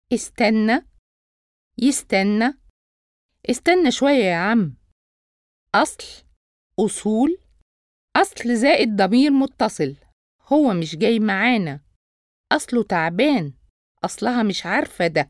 استنى، يستنى. استنى شوية يا عم. أصل، أصول. أصل زائد ضمير متصل، هو مش جاي معانا، أصله تعبان، أصلها مش عارفة ده.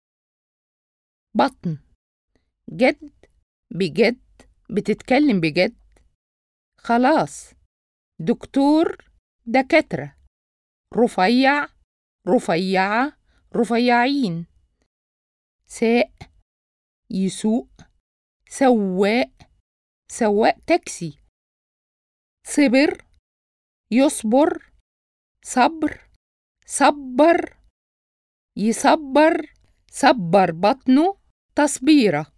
بطن، جد، بجد، بتتكلم بجد. خلاص، دكتور، دكاترة. رفيع، رفيعة، رفيعين. ساق، يسوق. سواق، سواق تاكسي. صبر، يصبر. صبر، صبر، يصبر. صبر بطنه، تصبيرة.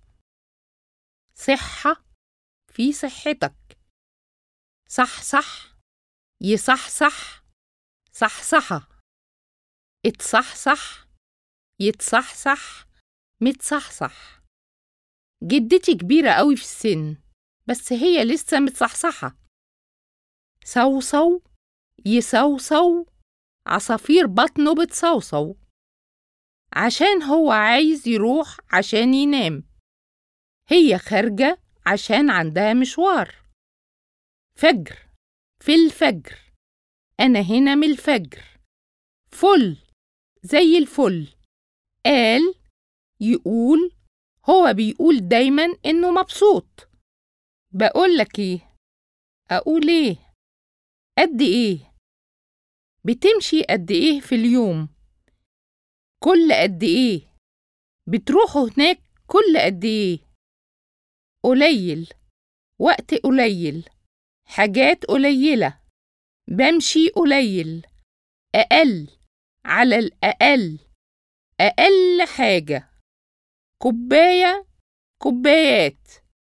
صحة، في صحتك. صحصح، يصحصح. صحصحة. اتصحصح، يتصحصح. متصحصح. جدتي كبيرة قوي في السن، بس هي لسه متصحصحة. صوصو، يصوصو. عصافير بطنه بتصوصو، عشان هو عايز يروح عشان ينام. هي خارجة عشان عندها مشوار. فجر، في الفجر. أنا هنا من الفجر. فل، زي الفل. قال، يقول. هو بيقول دايما إنه مبسوط. بقولك إيه؟ أقول إيه؟ قد إيه؟ بتمشي قد إيه في اليوم؟ كل قد إيه؟ بتروحوا هناك كل قد إيه؟ قليل، وقت قليل، حاجات قليلة. بمشي قليل. أقل، على الأقل، أقل حاجة. كوباية، كوبايات.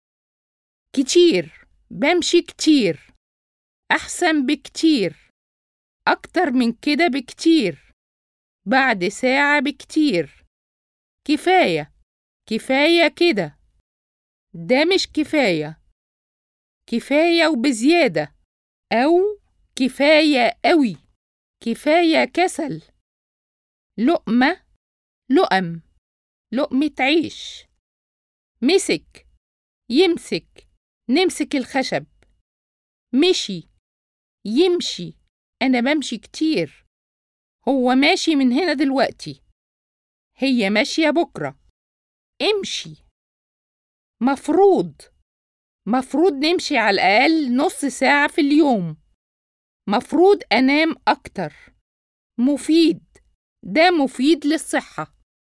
كتير، بمشي كتير. أحسن بكتير. أكتر من كده بكتير. بعد ساعة بكتير. كفاية، كفاية كده. ده مش كفاية. كفاية وبزيادة، أو كفاية قوي. كفاية كسل. لقمة، لقم. لقمة عيش. مسك، يمسك. نمسك الخشب. مشي، يمشي. أنا بمشي كتير. هو ماشي من هنا دلوقتي. هي ماشية بكرة. امشي. مفروض، مفروض نمشي على الأقل نص ساعة في اليوم. مفروض أنام أكتر. مفيد، ده مفيد للصحة.